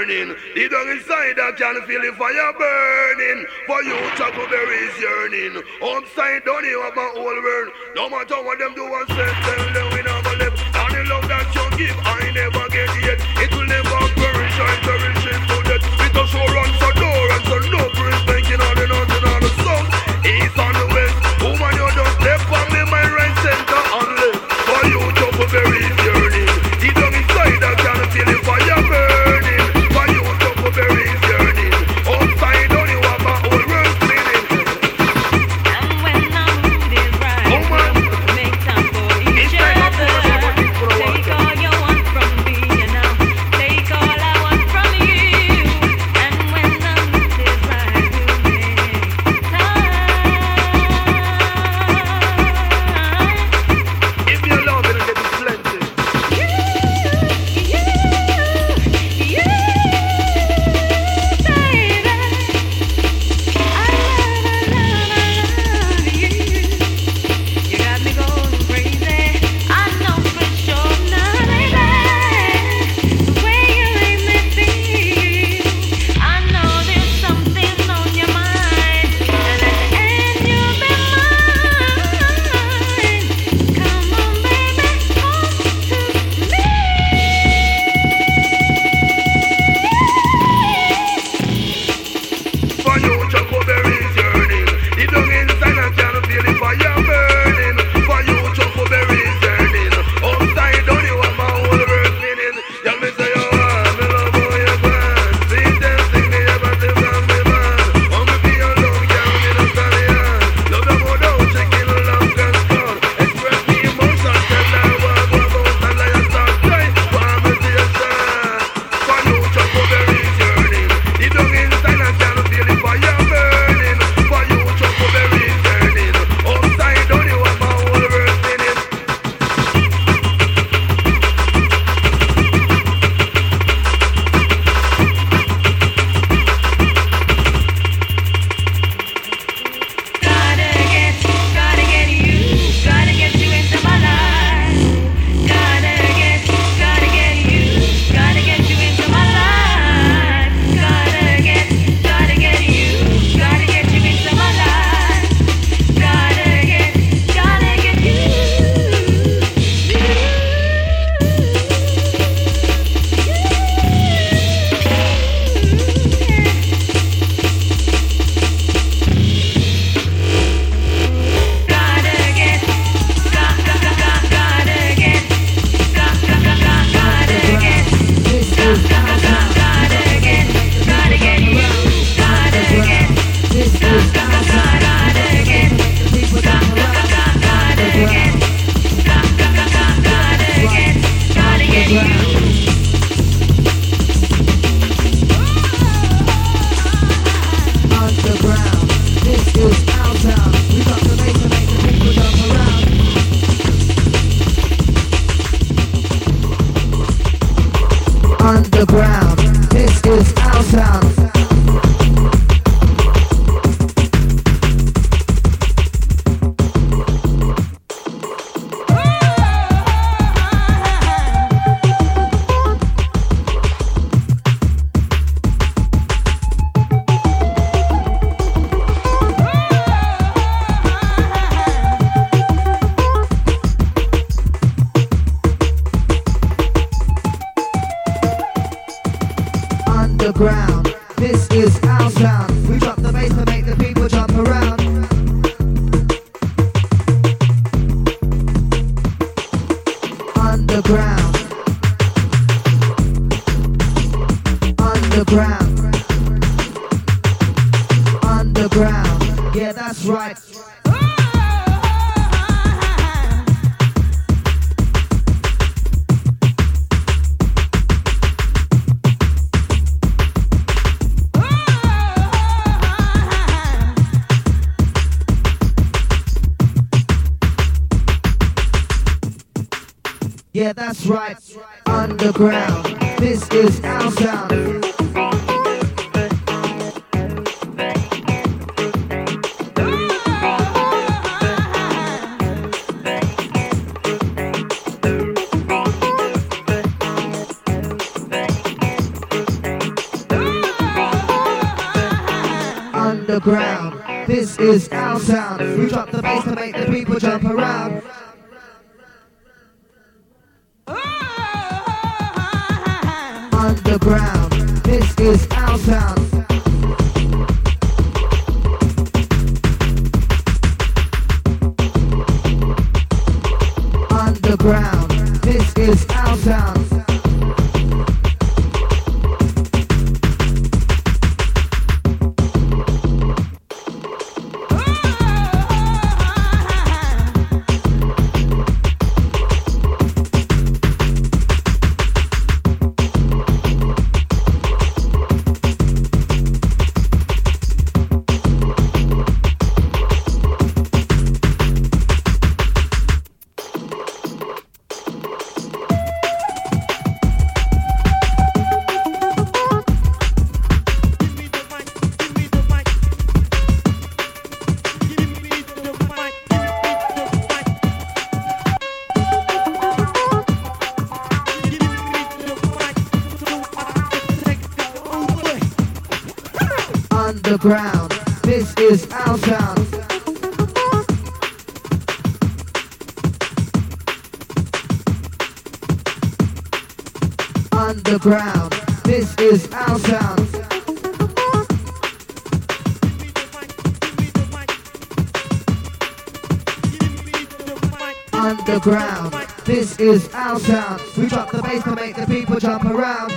yearning. Deep down inside I can feel the fire burning. For you Chuckleberry's yearning. Upside down you have my whole world. No matter what them do and say, tell them we never live. And the love that you give I never get yet. It will never perish, I perish into death. It will so run so door and so no praise thinking all the north and all the south. East and the west. Woman you just step on me my right center and left. For you Chuckleberry's yearning. Deep down inside I can feel the fire burning. For you Chuckleberry's yearning. Upside down you have my whole world spinning. And when the mood is right, make time for each other. Take all you want from me, and I'll take all I want from you. And when the mood is right, we'll make time. If you love it, it'll get plenty. For you, Chuckleberry's yearning. Deep down inside, I can feel the fire burning. For you, Chuckleberry's yearning. Upside down, you have my whole world spinning. Tell me, say you want me, love how you plan. See them sing me, ever see from me, man. Want me be alone, girl, me no stallion. Love them without checking love and scorn. Express me emotion, tell her what I'm about. And like I start crying, want me see you shine. For you, Chuckleberry's yearning. Deep down inside, I can feel the fire burning. For you, Chuckleberry's yearning. Upside down, you have my whole world spinning. Gotta get you into my life. Gotta get you into my life. Gotta get you into my life. Gotta get you into my life. Underground, this is our town. We got the bass to make the people jump around. Underground, this is our sound. Underground, this is our sound. We drop the bass to make the people jump around. Underground, underground, underground. Yeah, that's right. Yeah, that's right. Underground, this is our sound. Underground, this is our sound. We drop the bass to make the people jump around. Underground, this is our sound. Underground, this is our sound. Underground, this is our sound. Underground, this is our sound. Underground, this is our sound. We drop the bass to make the people jump around.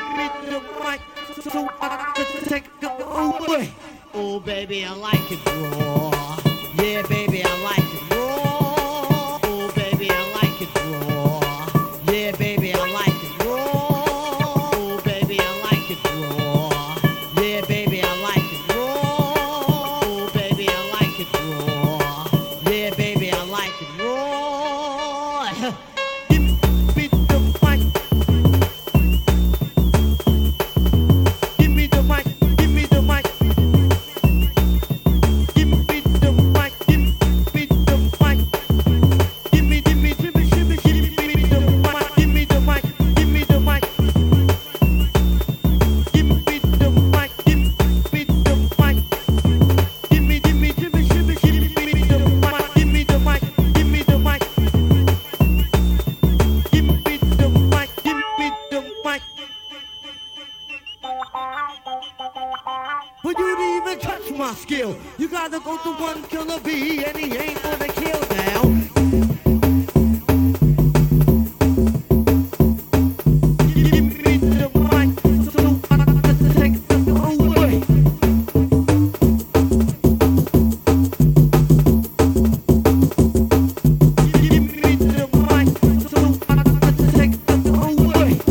Oh baby, I like it raw. Yeah, baby, I like it raw. Oh baby, I like it raw. Yeah, baby, I like it raw. Oh baby, I like it raw. Yeah, baby, I like it raw. Oh baby, I like it raw. Yeah, baby, I like it raw. Give me the mic. Give me the mic. Give me the mic. For you to even touch my skill, you gotta go to one killer bee, and he ain't gonna kill down. Give me the mic, so I can take them away. Give me the mic, so I can take them away.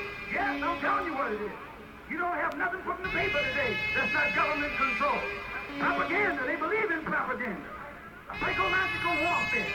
what it is. You don't have nothing put in the paper today. That's not government control. Propaganda, they believe in propaganda. Psychological warfare.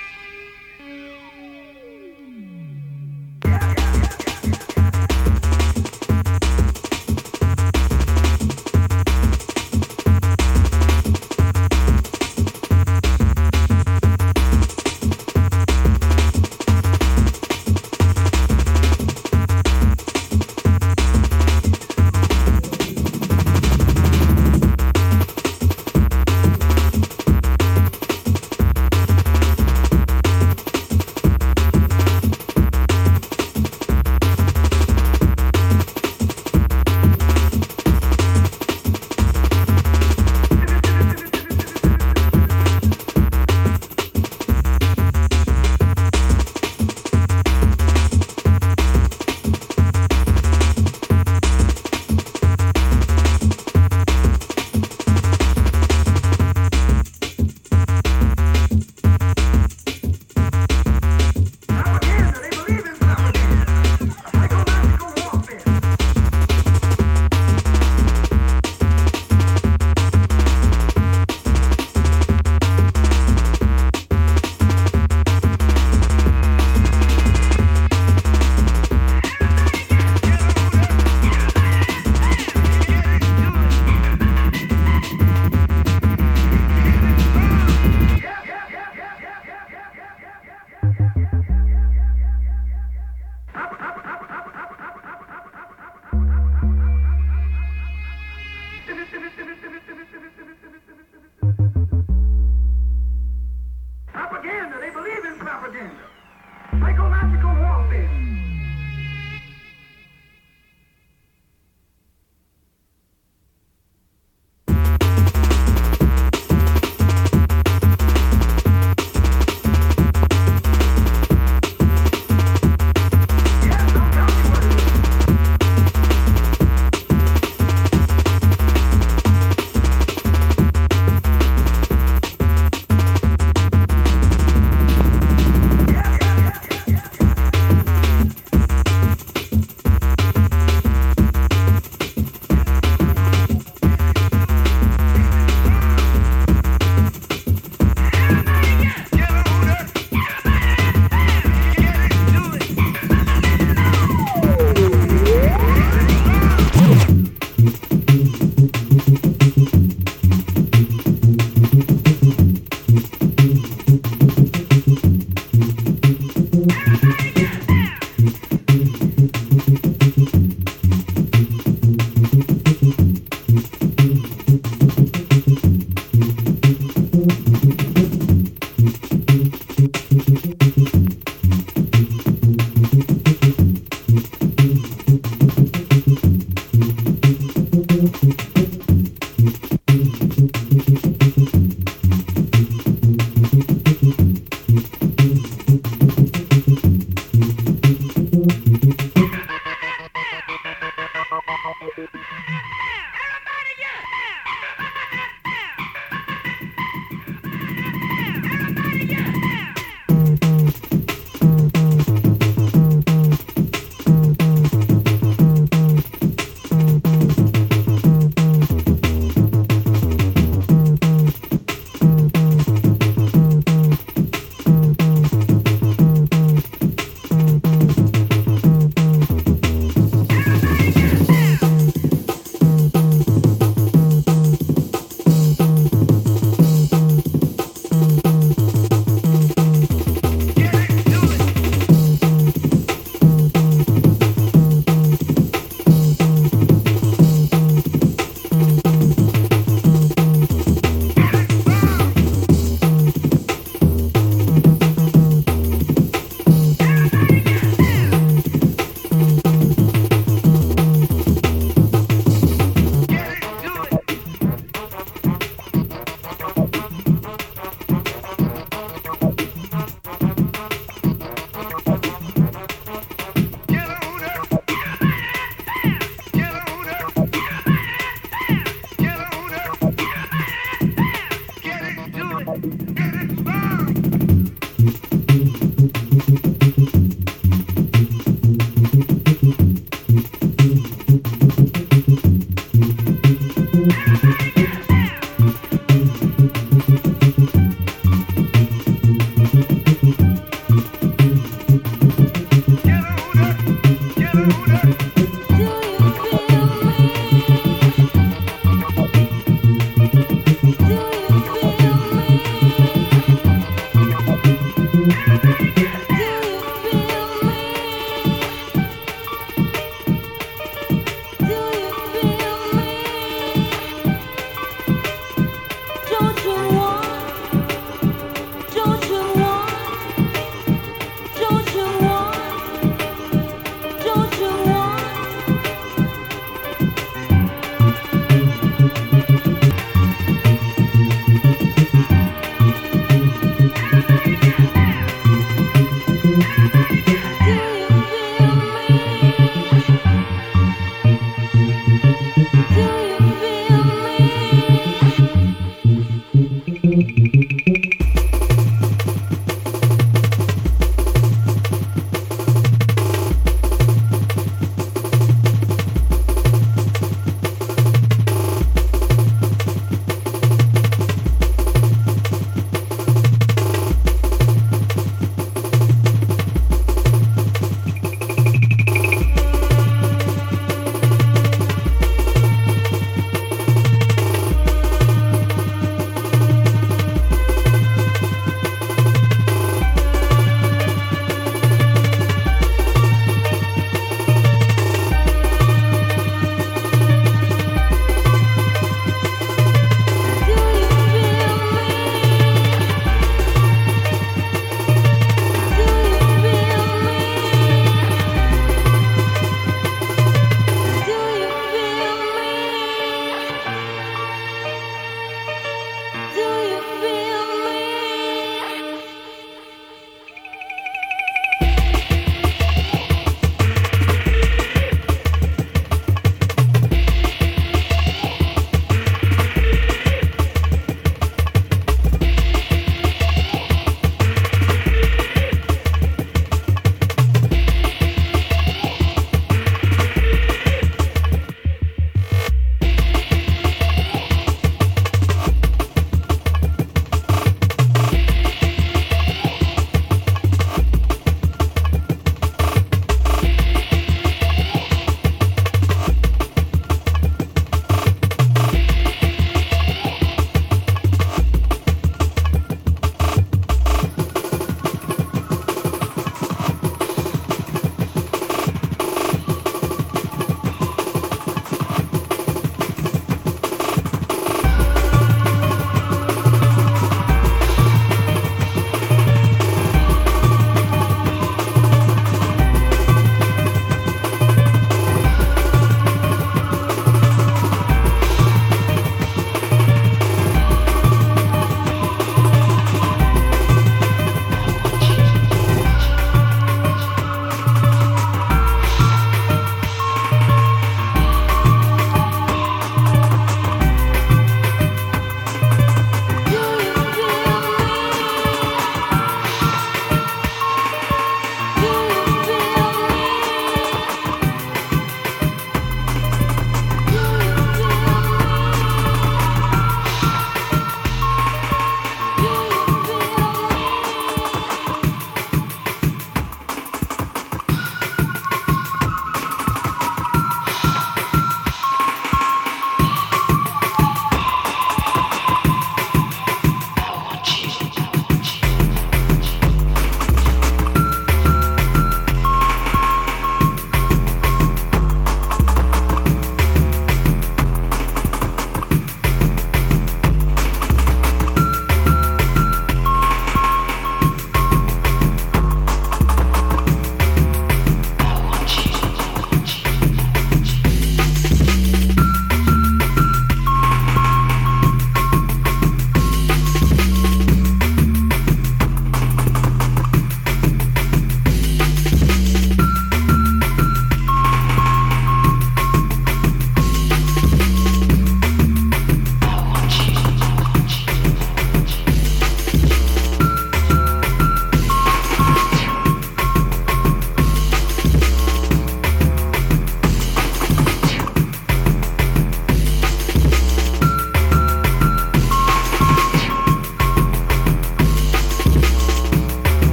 Propaganda, they believe in propaganda. Psychological warfare.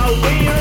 we